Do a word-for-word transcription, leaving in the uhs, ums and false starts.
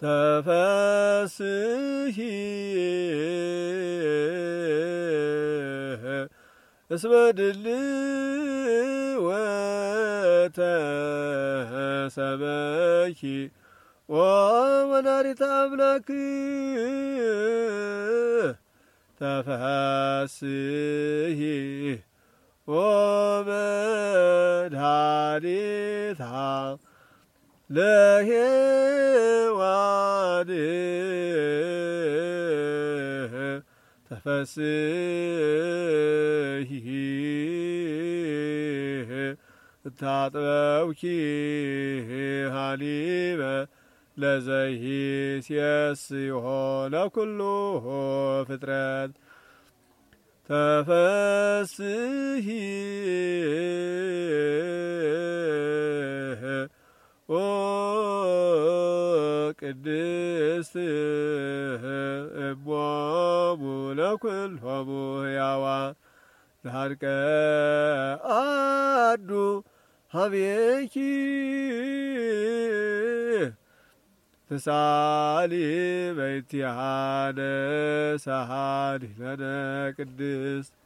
ተፈስሒ እስመ ድልወተ ሰበኪ ወወላዲተ አምላክ ተፈስሒ ወመድኃኒታ ለሔዋን ተፈስሒ ታጥበውኪ ሀሊበ ለዘይሴስዮ ለኩሉ ፍጥረት ተፈስሒ ኦ ቅድስት እሞሙ ለኩሎሙ ሕያዋን ለሐድቀ አዱ ሀቤኪ ተሳሊ በእንቲአነ ሳሊ ለነ ቅድስት